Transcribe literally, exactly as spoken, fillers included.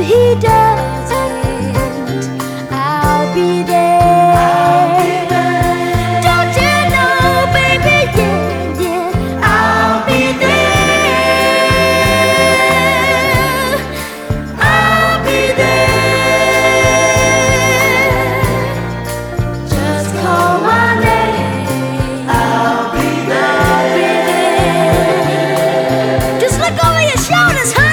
he doesn't, I'll be there. I'll be there. Don't you know, baby, yeah, yeah, I'll be there. I'll be there. Just call my name. I'll be there. I'll be there. Just look over your shoulders, huh?